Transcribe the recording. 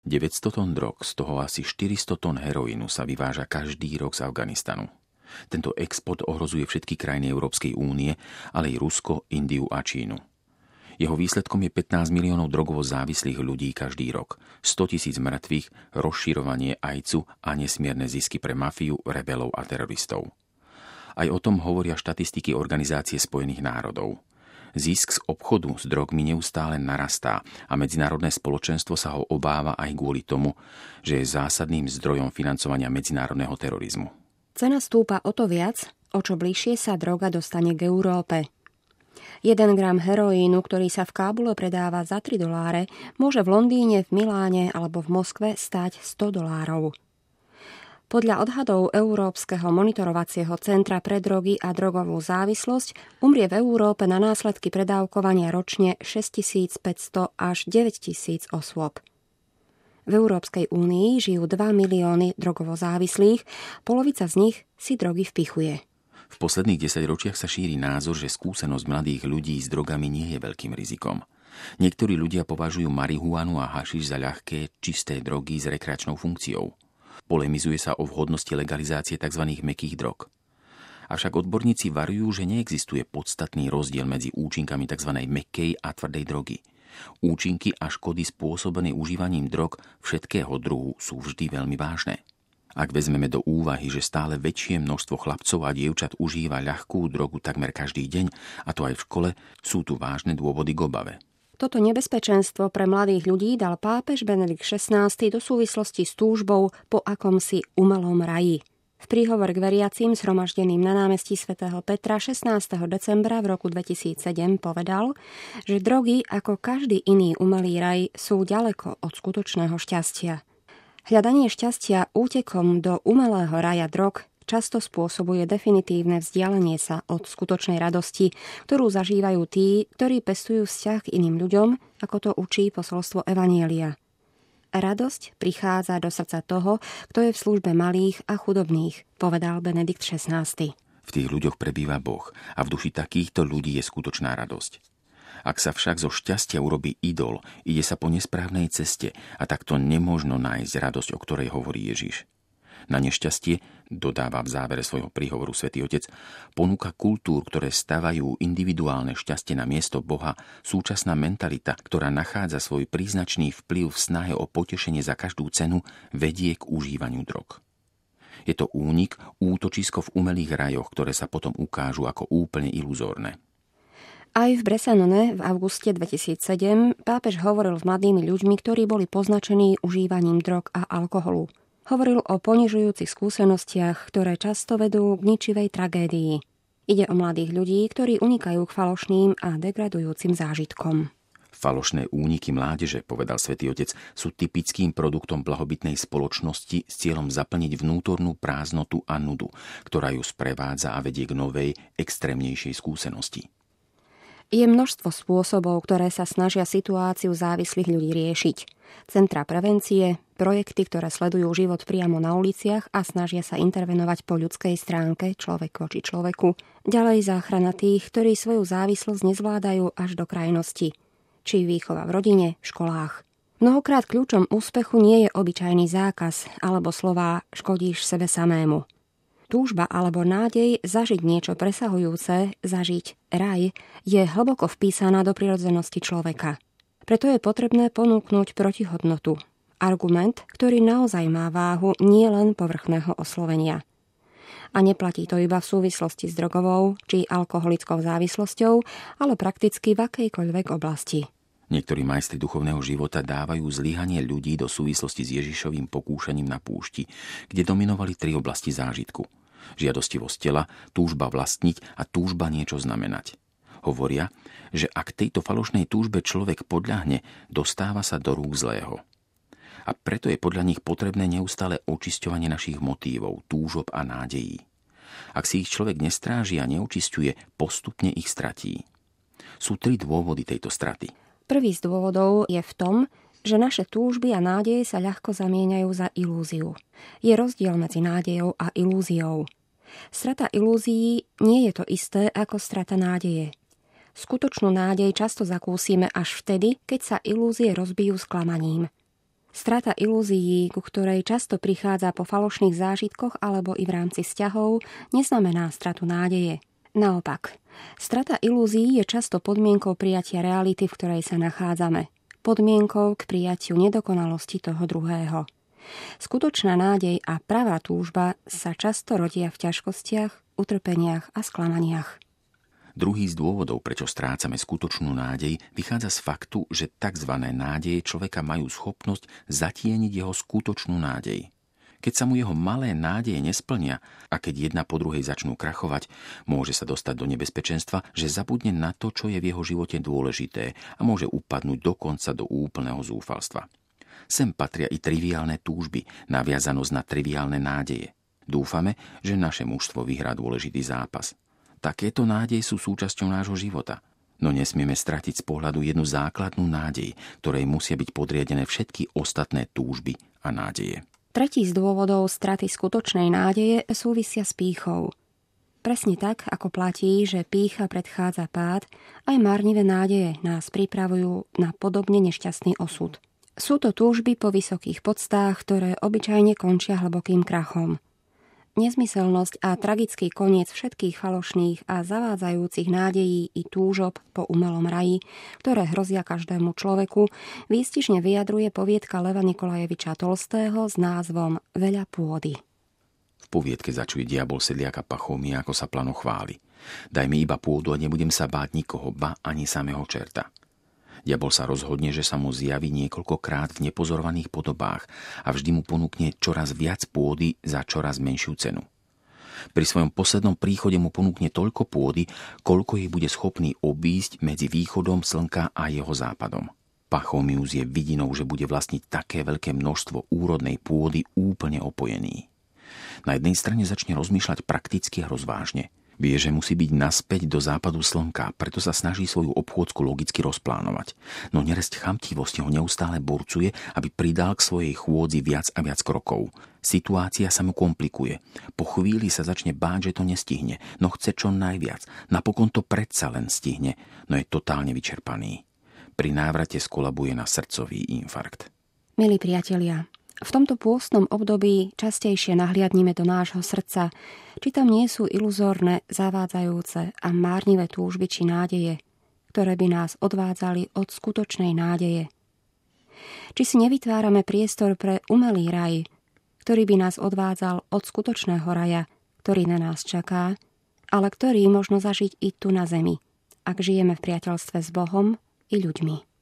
900 tón drog, z toho asi 400 tón heroínu sa vyváža každý rok z Afganistanu. Tento export ohrozuje všetky krajiny Európskej únie, ale i Rusko, Indiu a Čínu. Jeho výsledkom je 15 miliónov drogovo závislých ľudí každý rok, 100 000 mŕtvych, rozširovanie ajcu a nesmierne zisky pre mafiu, rebelov a teroristov. Aj o tom hovoria štatistiky Organizácie spojených národov. Zisk z obchodu s drogmi neustále narastá a medzinárodné spoločenstvo sa ho obáva aj kvôli tomu, že je zásadným zdrojom financovania medzinárodného terorizmu. Cena stúpa o to viac, o čo bližšie sa droga dostane k Európe. 1 gram heroínu, ktorý sa v Kábule predáva za $3, môže v Londýne, v Miláne alebo v Moskve stáť $100. Podľa odhadov Európskeho monitorovacieho centra pre drogy a drogovú závislosť umrie v Európe na následky predávkovania ročne 6500 až 9000 osôb. V Európskej únii žijú 2 milióny drogovo závislých, polovica z nich si drogy vpichuje. V posledných 10 ročiach sa šíri názor, že skúsenosť mladých ľudí s drogami nie je veľkým rizikom. Niektorí ľudia považujú marihuanu a hašiš za ľahké, čisté drogy s rekreačnou funkciou. Polemizuje sa o vhodnosti legalizácie tzv. Mäkkých drog. Avšak odborníci varujú, že neexistuje podstatný rozdiel medzi účinkami tzv. Mäkkej a tvrdej drogy. Účinky a škody spôsobené užívaním drog všetkého druhu sú vždy veľmi vážne. Ak vezmeme do úvahy, že stále väčšie množstvo chlapcov a dievčat užíva ľahkú drogu takmer každý deň, a to aj v škole, sú tu vážne dôvody k obave. Toto nebezpečenstvo pre mladých ľudí dal pápež Benedikt XVI do súvislosti s túžbou po akomsi umelom raji. V príhovor k veriacím zhromaždeným na námestí svätého Petra 16. decembra v roku 2007 povedal, že drogy ako každý iný umelý raj sú ďaleko od skutočného šťastia. Hľadanie šťastia útekom do umelého raja drog často spôsobuje definitívne vzdialenie sa od skutočnej radosti, ktorú zažívajú tí, ktorí pestujú vzťah k iným ľuďom, ako to učí posolstvo Evanjelia. Radosť prichádza do srdca toho, kto je v službe malých a chudobných, povedal Benedikt XVI. V tých ľuďoch prebýva Boh a v duši takýchto ľudí je skutočná radosť. Ak sa však zo šťastia urobí idol, ide sa po nesprávnej ceste a takto nemožno nájsť radosť, o ktorej hovorí Ježiš. Na nešťastie, dodáva v závere svojho príhovoru Svätý Otec, ponúka kultúr, ktoré stavajú individuálne šťastie na miesto Boha, súčasná mentalita, ktorá nachádza svoj príznačný vplyv v snahe o potešenie za každú cenu, vedie k užívaniu drog. Je to únik, útočisko v umelých rajoch, ktoré sa potom ukážu ako úplne iluzórne. Aj v Bressanone v auguste 2007 pápež hovoril s mladými ľuďmi, ktorí boli poznačení užívaním drog a alkoholu. Hovoril o ponižujúcich skúsenostiach, ktoré často vedú k ničivej tragédii. Ide o mladých ľudí, ktorí unikajú k falošným a degradujúcim zážitkom. Falošné úniky mládeže, povedal Svätý Otec, sú typickým produktom blahobytnej spoločnosti s cieľom zaplniť vnútornú prázdnotu a nudu, ktorá ju sprevádza a vedie k novej, extrémnejšej skúsenosti. Je množstvo spôsobov, ktoré sa snažia situáciu závislých ľudí riešiť. Centrá prevencie, projekty, ktoré sledujú život priamo na uliciach a snažia sa intervenovať po ľudskej stránke, človek voči človeku. Ďalej záchrana tých, ktorí svoju závislosť nezvládajú až do krajnosti. Či výchova v rodine, v školách. Mnohokrát kľúčom úspechu nie je obyčajný zákaz alebo slová škodíš sebe samému. Túžba alebo nádej zažiť niečo presahujúce, zažiť raj, je hlboko vpísaná do prirodzenosti človeka. Preto je potrebné ponúknuť protihodnotu. Argument, ktorý naozaj má váhu nielen povrchného oslovenia. A neplatí to iba v súvislosti s drogovou či alkoholickou závislosťou, ale prakticky v akejkoľvek oblasti. Niektorí majstri duchovného života dávajú zlyhanie ľudí do súvislosti s Ježišovým pokúšaním na púšti, kde dominovali 3 oblasti zážitku. Žiadostivosť tela, túžba vlastniť a túžba niečo znamenať. Hovoria, že ak tejto falošnej túžbe človek podľahne, dostáva sa do rúk zlého. A preto je podľa nich potrebné neustále očisťovanie našich motívov, túžob a nádejí. Ak si ich človek nestráži a neočisťuje, postupne ich stratí. Sú 3 dôvody tejto straty. Prvý z dôvodov je v tom, že naše túžby a nádeje sa ľahko zamieňajú za ilúziu. Je rozdiel medzi nádejou a ilúziou. Strata ilúzií nie je to isté ako strata nádeje. Skutočnú nádej často zakúsime až vtedy, keď sa ilúzie rozbijú sklamaním. Strata ilúzií, ku ktorej často prichádza po falošných zážitkoch alebo i v rámci vzťahov, neznamená stratu nádeje. Naopak, strata ilúzií je často podmienkou prijatia reality, v ktorej sa nachádzame. Podmienkou k prijatiu nedokonalosti toho druhého. Skutočná nádej a pravá túžba sa často rodia v ťažkostiach, utrpeniach a sklamaniach. Druhý z dôvodov, prečo strácame skutočnú nádej, vychádza z faktu, že tzv. Nádeje človeka majú schopnosť zatieniť jeho skutočnú nádej. Keď sa mu jeho malé nádeje nesplnia a keď jedna po druhej začnú krachovať, môže sa dostať do nebezpečenstva, že zabudne na to, čo je v jeho živote dôležité a môže upadnúť dokonca do úplného zúfalstva. Sem patria i triviálne túžby, naviazanosť na triviálne nádeje. Dúfame, že naše mužstvo vyhrá dôležitý zápas. Takéto nádeje sú súčasťou nášho života, no nesmieme stratiť z pohľadu jednu základnú nádej, ktorej musia byť podriadené všetky ostatné túžby a nádeje. Tretí z dôvodov straty skutočnej nádeje súvisia s pýchou. Presne tak, ako platí, že pýcha predchádza pád, aj márnivé nádeje nás pripravujú na podobne nešťastný osud. Sú to túžby po vysokých podstách, ktoré obyčajne končia hlbokým krachom. Nezmyselnosť a tragický koniec všetkých falošných a zavádzajúcich nádejí i túžob po umelom raji, ktoré hrozia každému človeku, výstižne vyjadruje poviedka Leva Nikolajeviča Tolstého s názvom Veľa pôdy. V poviedke začuje diabol sedliaka Pachomia, ako sa plano chváli. Daj mi iba pôdu a nebudem sa báť nikoho, ba ani samého čerta. Diabol sa rozhodne, že sa mu zjaví niekoľkokrát v nepozorovaných podobách a vždy mu ponúkne čoraz viac pôdy za čoraz menšiu cenu. Pri svojom poslednom príchode mu ponúkne toľko pôdy, koľko jej bude schopný obísť medzi východom slnka a jeho západom. Pachomius je vidinou, že bude vlastniť také veľké množstvo úrodnej pôdy úplne opojený. Na jednej strane začne rozmýšľať prakticky a rozvážne. Vie, že musí byť naspäť do západu slnka, preto sa snaží svoju obchôdzku logicky rozplánovať. No neresť chamtivosti ho neustále burcuje, aby pridal k svojej chôdzi viac a viac krokov. Situácia sa mu komplikuje. Po chvíli sa začne báť, že to nestihne, no chce čo najviac. Napokon to predsa len stihne, no je totálne vyčerpaný. Pri návrate skolabuje na srdcový infarkt. Milí priatelia, v tomto pôstnom období častejšie nahliadnime do nášho srdca, či tam nie sú iluzórne, zavádzajúce a márnivé túžby či nádeje, ktoré by nás odvádzali od skutočnej nádeje. Či si nevytvárame priestor pre umelý raj, ktorý by nás odvádzal od skutočného raja, ktorý na nás čaká, ale ktorý možno zažiť i tu na zemi, ak žijeme v priateľstve s Bohom i ľuďmi.